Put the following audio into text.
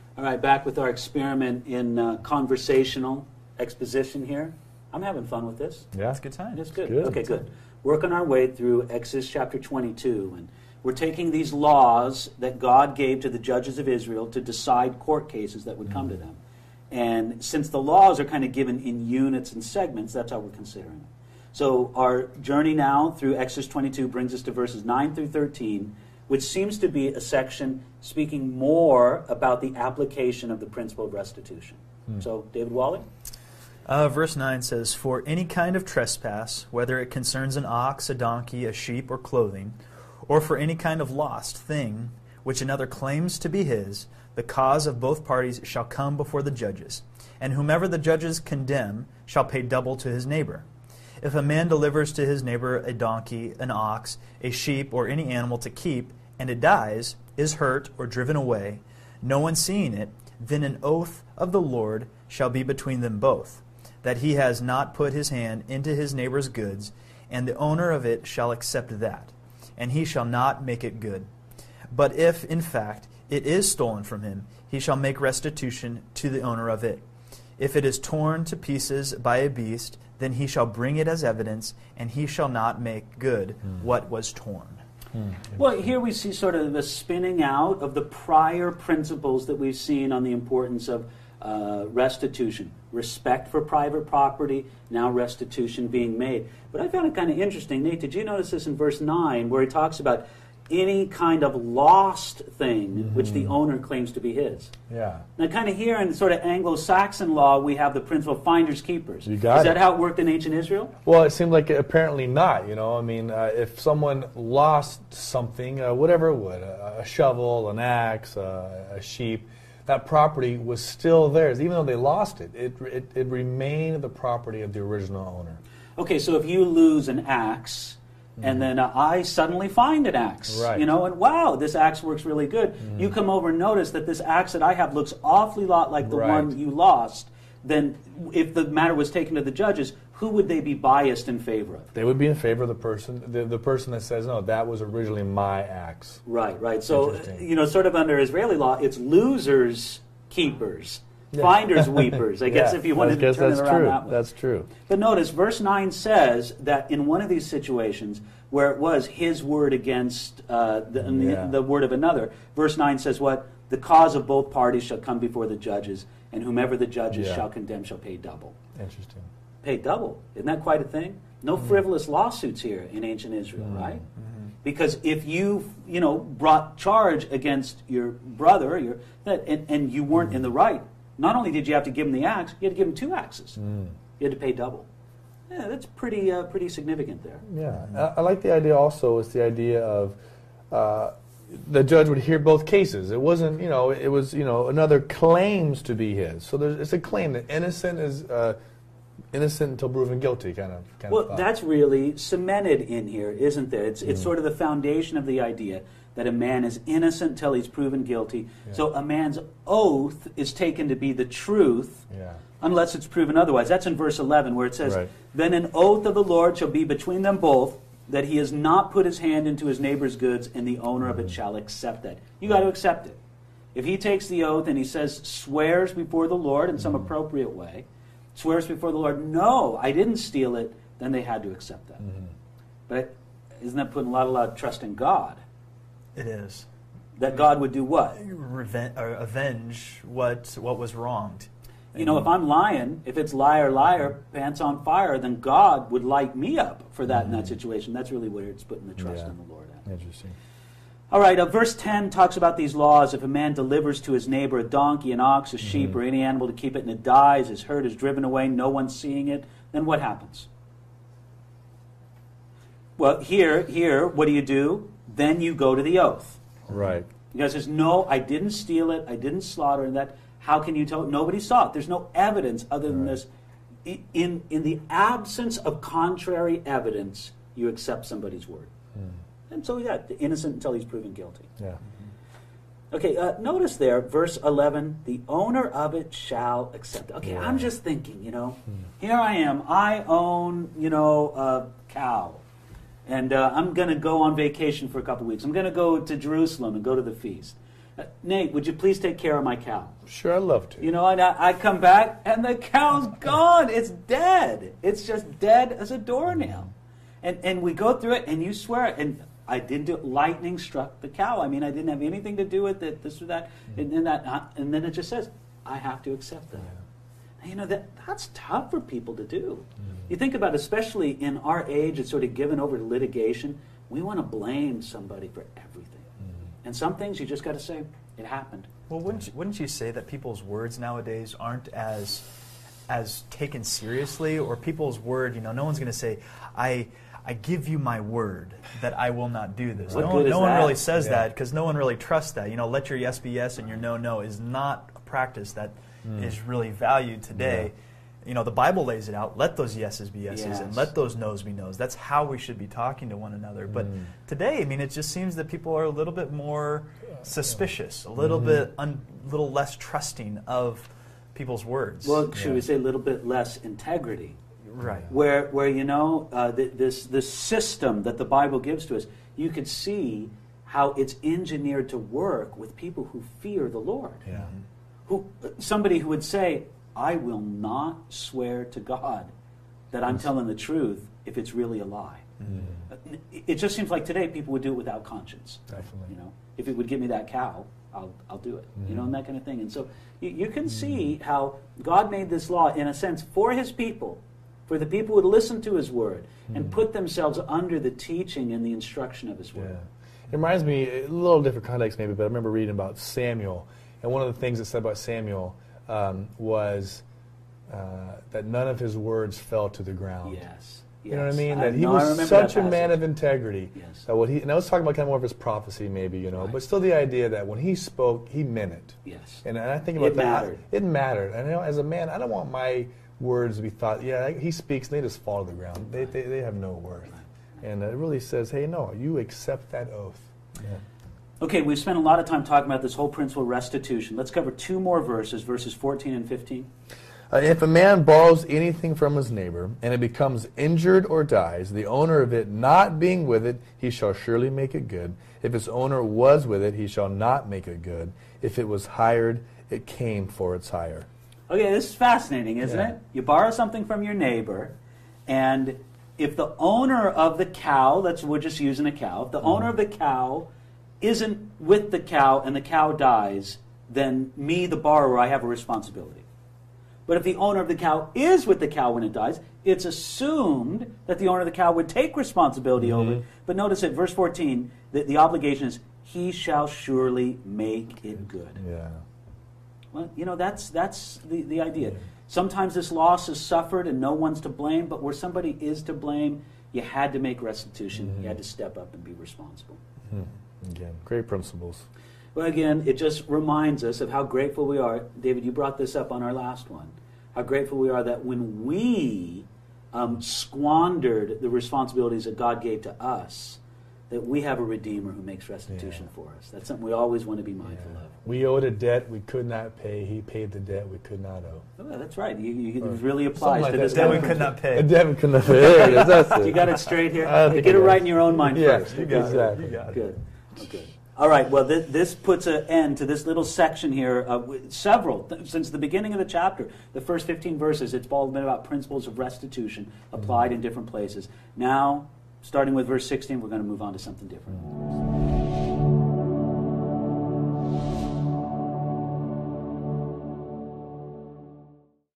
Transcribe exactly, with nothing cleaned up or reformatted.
All right, back with our experiment in uh, conversational exposition here. I'm having fun with this. Yeah. It's a good time. It's good. Good. Okay, good. Working our way through Exodus chapter twenty-two, and we're taking these laws that God gave to the judges of Israel to decide court cases that would mm-hmm. come to them. And since the laws are kind of given in units and segments, that's how we're considering it. So our journey now through Exodus twenty-two brings us to verses nine through thirteen, which seems to be a section speaking more about the application of the principle of restitution. Mm. So, David Wally? Uh, verse nine says, "For any kind of trespass, whether it concerns an ox, a donkey, a sheep, or clothing, or for any kind of lost thing which another claims to be his, the cause of both parties shall come before the judges, and whomever the judges condemn shall pay double to his neighbor. If a man delivers to his neighbor a donkey, an ox, a sheep, or any animal to keep, and it dies, is hurt, or driven away, no one seeing it, then an oath of the Lord shall be between them both, that he has not put his hand into his neighbor's goods, and the owner of it shall accept that, and he shall not make it good. But if, in fact, it is stolen from him, he shall make restitution to the owner of it. If it is torn to pieces by a beast, then he shall bring it as evidence, and he shall not make good mm. what was torn." Mm. Well, here we see sort of the spinning out of the prior principles that we've seen on the importance of uh, restitution. Respect for private property, now restitution being made. But I found it kind of interesting. Nate, did you notice this in verse nine, where he talks about any kind of lost thing mm-hmm. which the owner claims to be his? Yeah. Now, kind of here in sort of Anglo-Saxon law, we have the principle of finders keepers. You got Is it. that how it worked in ancient Israel? Well, it seemed like apparently not. You know, I mean, uh, if someone lost something, uh, whatever it would, a, a shovel, an axe, uh, a sheep, that property was still theirs, even though they lost it. It, it. it remained the property of the original owner. Okay, so if you lose an axe, and then uh, I suddenly find an axe, right. you know, and wow, this axe works really good. Mm. You come over and notice that this axe that I have looks awfully lot like the right. one you lost. Then if the matter was taken to the judges, who would they be biased in favor of? They would be in favor of the person, the, the person that says, no, that was originally my axe. Right, right. So, you know, sort of under Israeli law, it's losers, keepers. Yeah. Finders, weepers, I guess, yeah. if you wanted I guess to turn that's it around true. that way. That's true. But notice, verse nine says that in one of these situations, where it was his word against uh, the, yeah. the, the word of another, verse nine says what? The cause of both parties shall come before the judges, and whomever the judges yeah. shall condemn shall pay double. Interesting. Pay double. Isn't that quite a thing? No mm. frivolous lawsuits here in ancient Israel, mm. right? Mm-hmm. Because if you, you know, brought charge against your brother, your, and, and you weren't mm. in the right, not only did you have to give him the axe, you had to give him two axes. Mm. You had to pay double. Yeah, that's pretty uh, pretty significant there. Yeah, mm-hmm. I, I like the idea also, is the idea of uh, the judge would hear both cases. It wasn't, you know, it was, you know, another claims to be his. So there's, it's a claim that innocent is uh, innocent until proven guilty, kind of. Kind well, of that's really cemented in here, isn't there? It's, it's mm. sort of the foundation of the idea that a man is innocent till he's proven guilty. Yeah. So a man's oath is taken to be the truth, yeah. unless it's proven otherwise. That's in verse eleven, where it says, right. Then an oath of the Lord shall be between them both, that he has not put his hand into his neighbor's goods, and the owner mm-hmm. of it shall accept that. You got to accept it. If he takes the oath and he says, swears before the Lord in some mm-hmm. appropriate way, swears before the Lord, no, I didn't steal it, then they had to accept that. Mm-hmm. But isn't that putting a lot, a lot of trust in God? It is. That God would do what? Reven- or avenge what what was wronged. You know, if I'm lying, if it's liar, liar, pants on fire, then God would light me up for that mm-hmm. in that situation. That's really where it's putting the trust yeah. in the Lord at. Interesting. All right, uh, verse ten talks about these laws. If a man delivers to his neighbor a donkey, an ox, a sheep, mm-hmm. or any animal to keep it, and it dies, is hurt, is driven away, no one's seeing it, then what happens? Well, here, here, what do you do? Then you go to the oath. Right. The guy says, no, I didn't steal it, I didn't slaughter that. How can you tell? Nobody saw it. There's no evidence other than right. this. In, in the absence of contrary evidence, you accept somebody's word. Mm. And so, yeah, innocent until he's proven guilty. Yeah. Mm-hmm. Okay, uh, notice there, verse eleven, the owner of it shall accept it. Okay, yeah. I'm just thinking, you know, mm. here I am. I own, you know, a cow. And uh, I'm going to go on vacation for a couple weeks. I'm going to go to Jerusalem and go to the feast. Uh, Nate, would you please take care of my cow? Sure, I'd love to. You know, and I, I come back, and the cow's gone. It's dead. It's just dead as a doornail. And and we go through it, and you swear it. And I didn't do it. Lightning struck the cow. I mean, I didn't have anything to do with it, this or that. Mm-hmm. And, then that, uh, and then it just says, I have to accept that. Yeah. You know, that that's tough for people to do. Mm-hmm. You think about it, especially in our age, it's sort of given over to litigation. We want to blame somebody for everything. Mm-hmm. And some things you just got to say, it happened. Well, wouldn't you, wouldn't you say that people's words nowadays aren't as as taken seriously? Or people's word, you know, no one's going to say, I I give you my word that I will not do this. What no good one, is no one that? really says Yeah. that because no one really trusts that. You know, let your yes be yes and your no, no is not a practice that mm. is really valued today. Yeah. You know, the Bible lays it out. Let those yeses be yeses yes. and let those no's be no's. That's how we should be talking to one another. But Mm. today, I mean, it just seems that people are a little bit more suspicious, a little Mm-hmm. bit, a un, little less trusting of people's words. Well, should Yeah. we say a little bit less integrity? Right. Where, where you know, uh, th- this this system that the Bible gives to us, you could see how it's engineered to work with people who fear the Lord. Yeah. Who somebody who would say, "I will not swear to God that I'm telling the truth if it's really a lie." Mm. It- It just seems like today people would do it without conscience. Definitely. You know, if it would give me that cow, I'll I'll do it. Mm-hmm. You know, and that kind of thing. And so you, you can see how God made this law in a sense for His people, for the people who would listen to His word and Mm. put themselves under the teaching and the instruction of His word. Yeah. It reminds me, a little different context maybe, but I remember reading about Samuel, and one of the things it said about Samuel um, was uh, that none of his words fell to the ground. Yes. You know what I yes. mean? I- That he no, I was remember such that a man passage. of integrity. Yes. That what he, and I was talking about kind of more of his prophecy maybe, you know, Right. but still the idea that when he spoke, he meant it. Yes. And, and I think about It that. mattered. It mattered. And you know, as a man, I don't want my words to be thought, yeah, he speaks, and they just fall to the ground. They, they, they have no worth. And it really says, hey, no, you accept that oath. Yeah. Okay, we've spent a lot of time talking about this whole principle of restitution. Let's cover two more verses, verses fourteen and fifteen. Uh, if a man borrows anything from his neighbor, and it becomes injured or dies, the owner of it not being with it, he shall surely make it good. If its owner was with it, he shall not make it good. If it was hired, it came for its hire. Okay, this is fascinating, isn't Yeah. it? You borrow something from your neighbor, and if the owner of the cow, let's we're just using a cow, if the Mm-hmm. owner of the cow isn't with the cow and the cow dies, then me, the borrower, I have a responsibility. But if the owner of the cow is with the cow when it dies, it's assumed that the owner of the cow would take responsibility Mm-hmm. over it. But notice at verse fourteen, that the obligation is, he shall surely make it good. Yeah. Well, you know, that's that's the, the idea. Sometimes this loss is suffered and no one's to blame, but where somebody is to blame, you had to make restitution. Mm-hmm. You had to step up and be responsible. Hmm. Again, great principles. Well, again, it just reminds us of how grateful we are. David, you brought this up on our last one. How grateful we are that when we um, squandered the responsibilities that God gave to us, that we have a Redeemer who makes restitution Yeah. for us. That's something we always want to be mindful Yeah. of. We owed a debt we could not pay. He paid the debt we could not owe. Oh, that's right. You, you, Or it really applies something to like this that. That kind we of could not A pay. debt we could not pay. There it is. That's it. You got it straight here? I think Get it I got right it. in your own mind Yeah, first. you got exactly. You got it. Good. Oh, good. All right. Well, th- this puts an end to this little section here. Uh, with several th- since the beginning of the chapter, the first fifteen verses. It's all been about principles of restitution applied in different places. Now, starting with verse sixteen, we're going to move on to something different.